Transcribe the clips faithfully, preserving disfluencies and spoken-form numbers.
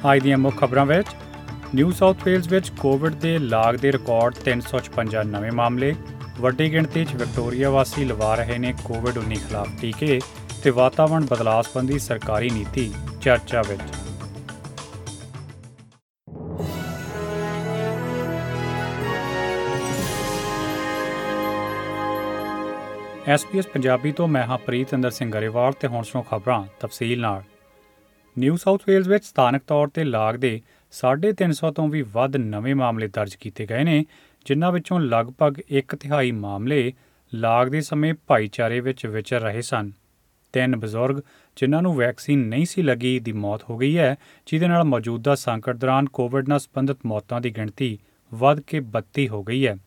ਅੱਜ ਦੀਆਂ ਮੁੱਖ ਖਬਰਾਂ ਵਿੱਚ ਨਿਊ ਸਾਊਥ ਵੇਲਜ਼ ਵਿੱਚ ਕੋਵਿਡ ਦੇ ਲਾਗ ਦੇ ਰਿਕਾਰਡ ਤਿੰਨ ਸੌ ਛਪੰਜਾ ਨਵੇਂ ਮਾਮਲੇ, ਵੱਡੀ ਗਿਣਤੀ 'ਚ ਵਿਕਟੋਰੀਆ ਵਾਸੀ ਲਵਾ ਰਹੇ ਨੇ ਕੋਵਿਡ ਉੱਨੀ ਖਿਲਾਫ ਟੀਕੇ ਤੇ ਵਾਤਾਵਰਣ ਬਦਲਾਅ ਸੰਬੰਧੀ ਸਰਕਾਰੀ ਨੀਤੀ ਚਰਚਾ ਵਿੱਚ। ਐਸ ਪੀ ਐਸ ਪੰਜਾਬੀ ਤੋਂ ਮੈਂ ਹਾਂ ਪ੍ਰੀਤਿੰਦਰ ਸਿੰਘ ਗਰੇਵਾਲ ਤੇ ਹੁਣ ਸੁਣੋ ਖਬਰਾਂ ਤਫਸੀਲ ਨਾਲ। ਨਿਊ ਸਾਊਥ ਵੇਲਜ਼ ਵਿੱਚ ਸਥਾਨਕ ਤੌਰ ਤੇ ਲਾਗ ਦੇ ਸਾਢੇ ਤਿੰਨ ਸੌ ਤੋਂ ਵੀ ਵੱਧ ਨਵੇਂ ਮਾਮਲੇ ਦਰਜ ਕੀਤੇ ਗਏ ਨੇ, ਜਿਨ੍ਹਾਂ ਵਿੱਚੋਂ ਲਗਭਗ ਇੱਕ ਤਿਹਾਈ ਮਾਮਲੇ ਲਾਗ ਦੇ ਸਮੇਂ ਭਾਈਚਾਰੇ ਵਿੱਚ ਵਿਚਰ ਰਹੇ ਸਨ। ਤਿੰਨ ਬਜ਼ੁਰਗ ਜਿਨ੍ਹਾਂ ਨੂੰ ਵੈਕਸੀਨ ਨਹੀਂ ਸੀ ਲੱਗੀ ਦੀ ਮੌਤ ਹੋ ਗਈ ਹੈ, ਜਿਹਦੇ ਨਾਲ ਮੌਜੂਦਾ ਸੰਕਟ ਦੌਰਾਨ ਕੋਵਿਡ ਨਾਲ ਸੰਬੰਧਿਤ ਮੌਤਾਂ ਦੀ ਗਿਣਤੀ ਵੱਧ ਕੇ ਬੱਤੀ ਹੋ ਗਈ ਹੈ।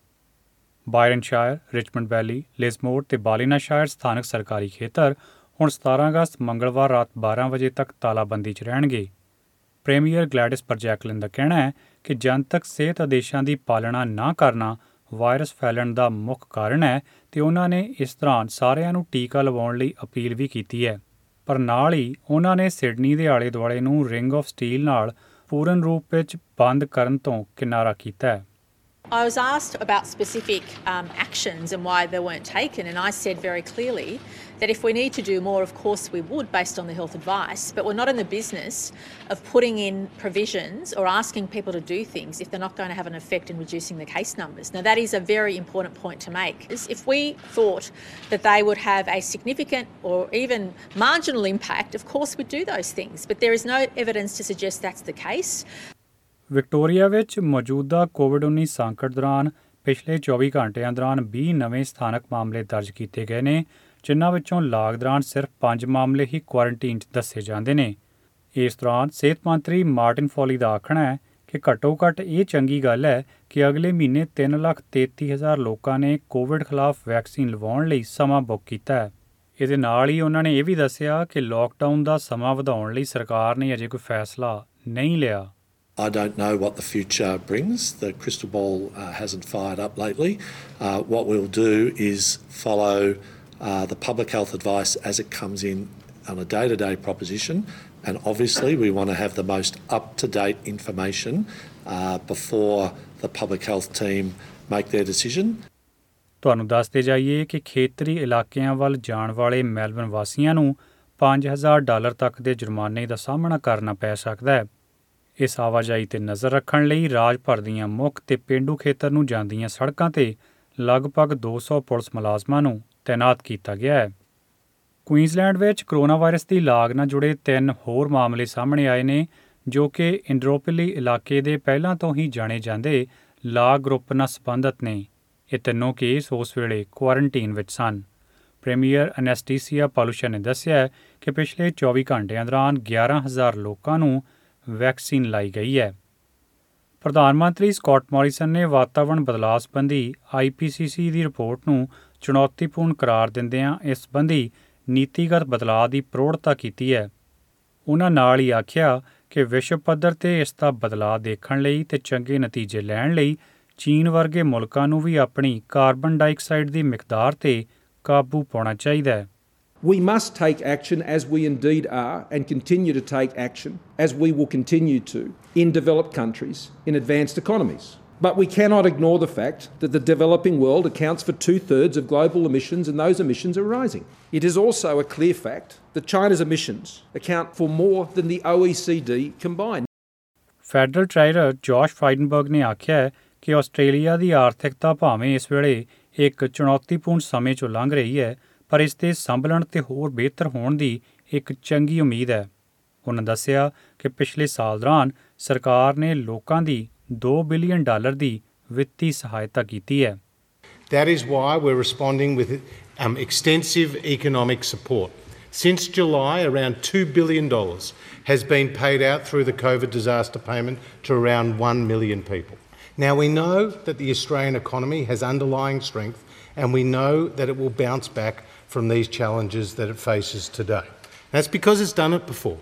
ਬਾਇਰਨ ਸ਼ਾਇਰ, ਰਿਚਮੰਡ ਵੈਲੀ, ਲਿਜ਼ਮੋਰ ਤੇ ਬਾਲੀਨਾ ਸ਼ਾਇਰ ਸਥਾਨਕ ਸਰਕਾਰੀ ਖੇਤਰ ਹੁਣ ਸਤਾਰਾਂ ਅਗਸਤ ਮੰਗਲਵਾਰ ਰਾਤ ਬਾਰਾਂ ਵਜੇ ਤੱਕ ਤਾਲਾਬੰਦੀ 'ਚ ਰਹਿਣਗੇ। ਪ੍ਰੀਮੀਅਰ ਗਲੈਡਿਸ ਬਰਜੈਕਲਿਨ ਦਾ ਕਹਿਣਾ ਹੈ ਕਿ ਜਨਤਕ ਸਿਹਤ ਆਦੇਸ਼ਾਂ ਦੀ ਪਾਲਣਾ ਨਾ ਕਰਨਾ ਵਾਇਰਸ ਫੈਲਣ ਦਾ ਮੁੱਖ ਕਾਰਨ ਹੈ ਤੇ ਉਹਨਾਂ ਨੇ ਇਸ ਦੌਰਾਨ ਸਾਰਿਆਂ ਨੂੰ ਟੀਕਾ ਲਵਾਉਣ ਲਈ ਅਪੀਲ ਵੀ ਕੀਤੀ ਹੈ। ਪਰ ਨਾਲ ਹੀ ਉਹਨਾਂ ਨੇ ਸਿਡਨੀ ਦੇ ਆਲੇ ਦੁਆਲੇ ਨੂੰ ਰਿੰਗ ਆਫ ਸਟੀਲ ਨਾਲ ਪੂਰਨ ਰੂਪ ਵਿੱਚ ਬੰਦ ਕਰਨ ਤੋਂ ਕਿਨਾਰਾ ਕੀਤਾ ਹੈ। I was asked about specific um, actions and why they weren't taken, and I said very clearly that if we need to do more, of course we would, based on the health advice, but we're not in the business of putting in provisions or asking people to do things if they're not going to have an effect in reducing the case numbers. Now, that is a very important point to make. If we thought that they would have a significant or even marginal impact, of course we'd do those things, but there is no evidence to suggest that's the case. Victoria ਵਿੱਚ ਮੌਜੂਦਾ Covid ਉੱਨੀ ਸੰਕਟ ਦੌਰਾਨ ਪਿਛਲੇ ਚੌਵੀ ਘੰਟਿਆਂ ਦੌਰਾਨ ਵੀਹ ਨਵੇਂ ਸਥਾਨਕ ਮਾਮਲੇ ਦਰਜ ਕੀਤੇ ਗਏ ਨੇ, ਜਿਨ੍ਹਾਂ ਵਿੱਚੋਂ ਲਾਗ ਦੌਰਾਨ ਸਿਰਫ ਪੰਜ ਮਾਮਲੇ ਹੀ ਕੁਆਰੰਟੀਨ 'ਚ ਦੱਸੇ ਜਾਂਦੇ ਨੇ। ਇਸ ਦੌਰਾਨ ਸਿਹਤ ਮੰਤਰੀ ਮਾਰਟਿਨ ਫੋਲੀ ਦਾ ਆਖਣਾ ਹੈ ਕਿ ਘੱਟੋ ਘੱਟ ਇਹ ਚੰਗੀ ਗੱਲ ਹੈ ਕਿ ਅਗਲੇ ਮਹੀਨੇ ਤਿੰਨ ਲੱਖ ਤੇਤੀ ਹਜ਼ਾਰ ਲੋਕਾਂ ਨੇ ਕੋਵਿਡ ਖਿਲਾਫ ਵੈਕਸੀਨ ਲਵਾਉਣ ਲਈ ਸਮਾਂ ਬੁੱਕ ਕੀਤਾ ਹੈ। ਇਹਦੇ ਨਾਲ ਹੀ ਉਹਨਾਂ ਨੇ ਇਹ ਵੀ ਦੱਸਿਆ ਕਿ ਲੋਕਡਾਊਨ ਦਾ ਸਮਾਂ ਵਧਾਉਣ ਲਈ ਸਰਕਾਰ ਨੇ ਅਜੇ ਕੋਈ ਫੈਸਲਾ ਨਹੀਂ ਲਿਆ। I don't know what the future brings. The crystal ball uh, hasn't fired up lately. Uh, what we'll do is follow uh, the public health advice as it comes in on a day-to-day proposition, and obviously we want to have the most up-to-date information uh, before the public health team make their decision. ਤੁਹਾਨੂੰ ਦੱਸਦੇ ਜਾਈਏ ਕਿ ਖੇਤਰੀ ਇਲਾਕਿਆਂ ਵੱਲ ਜਾਣ ਵਾਲੇ Melbourne ਵਾਸੀਆਂ ਨੂੰ ਪੰਜ ਹਜ਼ਾਰ ਡਾਲਰ ਤੱਕ ਦੇ ਜੁਰਮਾਨੇ ਦਾ ਸਾਹਮਣਾ ਕਰਨਾ ਪੈ ਸਕਦਾ ਹੈ। ਇਸ ਆਵਾਜਾਈ 'ਤੇ ਨਜ਼ਰ ਰੱਖਣ ਲਈ ਰਾਜ ਭਰ ਦੀਆਂ ਮੁੱਖ ਤੇ ਪੇਂਡੂ ਖੇਤਰ ਨੂੰ ਜਾਂਦੀਆਂ ਸੜਕਾਂ 'ਤੇ ਲਗਭਗ ਦੋ ਸੌ ਪੁਲਿਸ ਮੁਲਾਜ਼ਮਾਂ ਨੂੰ ਤੈਨਾਤ ਕੀਤਾ ਗਿਆ ਹੈ। ਕੁਈਨਜ਼ਲੈਂਡ ਵਿੱਚ ਕਰੋਨਾ ਵਾਇਰਸ ਦੀ ਲਾਗ ਨਾਲ ਜੁੜੇ ਤਿੰਨ ਹੋਰ ਮਾਮਲੇ ਸਾਹਮਣੇ ਆਏ ਨੇ, ਜੋ ਕਿ ਇੰਡਰੋਪਿਲੀ ਇਲਾਕੇ ਦੇ ਪਹਿਲਾਂ ਤੋਂ ਹੀ ਜਾਣੇ ਜਾਂਦੇ ਲਾਗ ਗਰੁੱਪ ਨਾਲ ਸੰਬੰਧਿਤ ਨੇ। ਇਹ ਤਿੰਨੋਂ ਕੇਸ ਉਸ ਵੇਲੇ ਕੁਆਰੰਟੀਨ ਵਿੱਚ ਸਨ। ਪ੍ਰੀਮੀਅਰ ਅਨੈਸਟੀਸੀਆ ਪਾਲੂਸ਼ਨ ਨੇ ਦੱਸਿਆ ਕਿ ਪਿਛਲੇ ਚੌਵੀ ਘੰਟਿਆਂ ਦੌਰਾਨ ਗਿਆਰਾਂ ਹਜ਼ਾਰ ਲੋਕਾਂ ਨੂੰ ਵੈਕਸੀਨ ਲਾਈ ਗਈ ਹੈ। ਪ੍ਰਧਾਨ ਮੰਤਰੀ ਸਕਾਟ ਮੋਰੀਸਨ ਨੇ ਵਾਤਾਵਰਣ ਬਦਲਾਅ ਸੰਬੰਧੀ ਆਈ ਪੀ ਸੀ ਸੀ ਦੀ ਰਿਪੋਰਟ ਨੂੰ ਚੁਣੌਤੀਪੂਰਨ ਕਰਾਰ ਦਿੰਦਿਆਂ ਇਸ ਸੰਬੰਧੀ ਨੀਤੀਗਤ ਬਦਲਾਅ ਦੀ ਪ੍ਰੋੜਤਾ ਕੀਤੀ ਹੈ। ਉਹਨਾਂ ਨਾਲ ਹੀ ਆਖਿਆ ਕਿ ਵਿਸ਼ਵ ਪੱਧਰ 'ਤੇ ਇਸ ਦਾ ਬਦਲਾਅ ਦੇਖਣ ਲਈ ਤੇ ਚੰਗੇ ਨਤੀਜੇ ਲੈਣ ਲਈ ਚੀਨ ਵਰਗੇ ਮੁਲਕਾਂ ਨੂੰ ਵੀ ਆਪਣੀ ਕਾਰਬਨ ਡਾਈਆਕਸਾਈਡ ਦੀ ਮਿਕਦਾਰ 'ਤੇ ਕਾਬੂ ਪਾਉਣਾ ਚਾਹੀਦਾ ਹੈ। We must take action, as we indeed are, and continue to take action, as we will continue to, in developed countries, in advanced economies. But we cannot ignore the fact that the developing world accounts for two-thirds of global emissions, and those emissions are rising. It is also a clear fact that China's emissions account for more than the O E C D combined. Federal treasurer Josh Frydenberg ਨੇ ਆਖਿਆ ਕਿ Australia ਦੀ ਆਰਥਿਕਤਾ ਭਾਵੇਂ ਇਸ ਵੇਲੇ ਇੱਕ ਚੁਣੌਤੀਪੂਰਨ ਸਮੇਂ 'ਚੋਂ ਲੰਘ ਰਹੀ ਹੈ, ਪਰ ਇਸ ਦੇ ਸੰਭਲਣ ਤੇ ਹੋਰ ਬਿਹਤਰ ਹੋਣ ਦੀ ਇੱਕ ਚੰਗੀ ਉਮੀਦ ਹੈ। ਉਹਨਾਂ ਦੱਸਿਆ ਕਿ ਪਿਛਲੇ ਸਾਲ ਦੌਰਾਨ ਸਰਕਾਰ ਨੇ ਲੋਕਾਂ ਦੀ ਦੋ ਬਿਲੀਅਨ ਡਾਲਰ ਦੀ ਵਿੱਤੀ ਸਹਾਇਤਾ ਕੀਤੀ ਹੈ। That is why we're responding with um, extensive economic support. Since July, around two billion dollars has been paid out through the COVID disaster payment to around one million people. Now, we know that the Australian economy has underlying strength, and we know that it will bounce back from these challenges that it faces today. That's because it's done it before.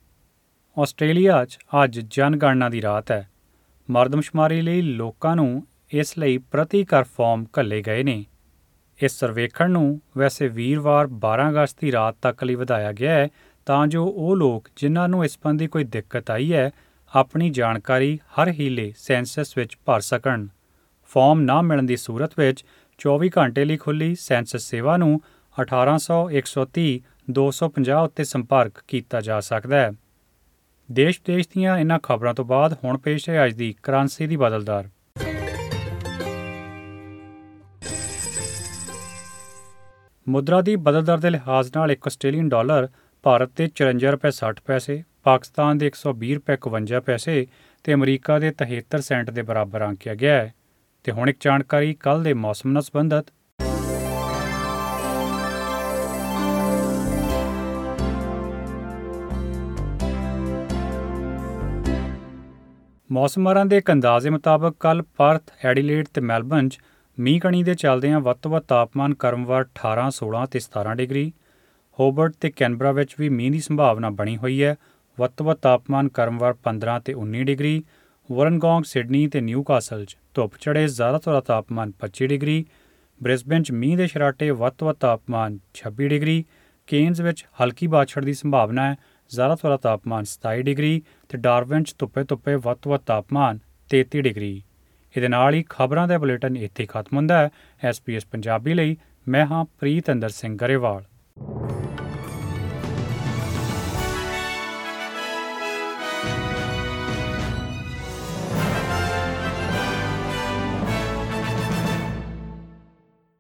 Australia 'ਚ ਅੱਜ ਜਨਗਣਨਾ ਦੀ ਰਾਤ ਹੈ। ਮਰਦਮਸ਼ੁਮਾਰੀ ਲਈ ਲੋਕਾਂ ਨੂੰ ਇਸ ਲਈ ਪ੍ਰਤੀ ਘਰ ਫਾਰਮ ਘੱਲੇ ਗਏ ਨੇ। ਇਸ ਸਰਵੇਖਣ ਨੂੰ ਵੈਸੇ ਵੀਰਵਾਰ ਬਾਰਾਂ ਅਗਸਤ ਦੀ ਰਾਤ ਤੱਕ ਲਈ ਵਧਾਇਆ ਗਿਆ ਹੈ ਤਾਂ ਜੋ ਉਹ ਲੋਕ ਜਿਨ੍ਹਾਂ ਨੂੰ ਇਸ ਸੰਬੰਧੀ ਕੋਈ ਦਿੱਕਤ ਆਈ ਹੈ ਆਪਣੀ ਜਾਣਕਾਰੀ ਹਰ ਹੀਲੇ ਸੈਂਸਸ ਵਿੱਚ ਭਰ ਸਕਣ। ਫਾਰਮ ਨਾ ਮਿਲਣ ਦੀ ਸੂਰਤ ਵਿੱਚ ਚੌਵੀ ਘੰਟੇ ਲਈ ਖੁੱਲ੍ਹੀ ਸੈਂਸਸ ਸੇਵਾ ਨੂੰ ਅਠਾਰਾਂ ਸੌ ਇੱਕ ਸੌ ਤੀਹ ਦੋ ਸੌ ਪੰਜਾਹ ਉੱਤੇ ਸੰਪਰਕ ਕੀਤਾ ਜਾ ਸਕਦਾ ਹੈ। ਦੇਸ਼ ਵਿਦੇਸ਼ ਦੀਆਂ ਇਹਨਾਂ ਖਬਰਾਂ ਤੋਂ ਬਾਅਦ ਹੁਣ ਪੇਸ਼ ਹੈ ਅੱਜ ਦੀ ਕਰੰਸੀ ਦੀ ਬਦਲ ਦਰ। ਮੁਦਰਾ ਦੀ ਬਦਲ ਦਰ ਦੇ ਲਿਹਾਜ਼ ਨਾਲ ਇੱਕ ਆਸਟ੍ਰੇਲੀਅਨ ਡਾਲਰ ਭਾਰਤ ਦੇ ਚੁਰੰਜਾ ਰੁਪਏ ਸੱਠ ਪੈਸੇ, ਪਾਕਿਸਤਾਨ ਦੇ ਇੱਕ ਸੌ ਵੀਹ ਰੁਪਏ ਇਕਵੰਜਾ ਪੈਸੇ ਅਤੇ ਅਮਰੀਕਾ ਦੇ ਤਿਹੱਤਰ ਸੈਂਟ ਦੇ ਬਰਾਬਰ ਆਂਕਿਆ ਗਿਆ ਹੈ। ਅਤੇ ਹੁਣ ਇੱਕ ਜਾਣਕਾਰੀ ਕੱਲ੍ਹ ਦੇ ਮੌਸਮ ਨਾਲ ਸੰਬੰਧਿਤ। ਮੌਸਮਾਰਾਂ ਦੇ ਇੱਕ ਅੰਦਾਜ਼ੇ ਮੁਤਾਬਕ ਕੱਲ੍ਹ ਪਰਥ, ਐਡੀਲੇਡ ਅਤੇ ਮੈਲਬਨ 'ਚ ਮੀਂਹ ਕਣੀ ਦੇ ਚੱਲਦਿਆਂ ਵੱਧ ਤੋਂ ਵੱਧ ਤਾਪਮਾਨ ਕ੍ਰਮਵਾਰ ਅਠਾਰਾਂ, ਸੋਲਾਂ ਅਤੇ ਸਤਾਰਾਂ ਡਿਗਰੀ। ਹੋਬਰਟ ਤੇ ਕੈਨਬਰਾ ਵਿੱਚ ਵੀ ਮੀਂਹ ਦੀ ਸੰਭਾਵਨਾ ਬਣੀ ਹੋਈ ਹੈ। ਵੱਧ ਤੋਂ ਵੱਧ ਤਾਪਮਾਨ ਕ੍ਰਮਵਾਰ ਪੰਦਰਾਂ ਅਤੇ ਉੱਨੀ ਡਿਗਰੀ। ਵੋਲਨਗੋਂਗ, ਸਿਡਨੀ ਅਤੇ ਨਿਊਕਾਸਲ 'ਚ ਧੁੱਪ ਚੜ੍ਹੇ ਜ਼ਿਆਦਾ ਤੋਂ ਜ਼ਿਆਦਾ ਤਾਪਮਾਨ ਪੱਚੀ ਡਿਗਰੀ। ਬ੍ਰਿਸਬੇਨ 'ਚ ਮੀਂਹ ਦੇ ਛਰਾਟੇ ਵੱਧ ਤੋਂ ਵੱਧ ਤਾਪਮਾਨ ਛੱਬੀ ਡਿਗਰੀ। ਕੇਨਜ਼ ਵਿੱਚ ਹਲਕੀ ਬਾਛੜ ਦੀ ਸੰਭਾਵਨਾ ਹੈ, ਜ਼ਿਆਦਾ ਤੋਂ ਜ਼ਿਆਦਾ ਤਾਪਮਾਨ ਸਤਾਈ ਡਿਗਰੀ ਅਤੇ ਡਾਰਵਿਨ 'ਚ ਧੁੱਪੇ ਧੁੱਪੇ ਵੱਧ ਤੋਂ ਵੱਧ ਤਾਪਮਾਨ ਤੇਤੀ ਡਿਗਰੀ। ਇਹਦੇ ਨਾਲ ਹੀ ਖਬਰਾਂ ਦਾ ਬੁਲੇਟਿਨ ਇੱਥੇ ਖਤਮ ਹੁੰਦਾ ਹੈ। ਐਸ ਪੀ ਐਸ ਪੰਜਾਬੀ ਲਈ ਮੈਂ ਹਾਂ ਪ੍ਰੀਤ ਇੰਦਰ ਸਿੰਘ ਗਰੇਵਾਲ।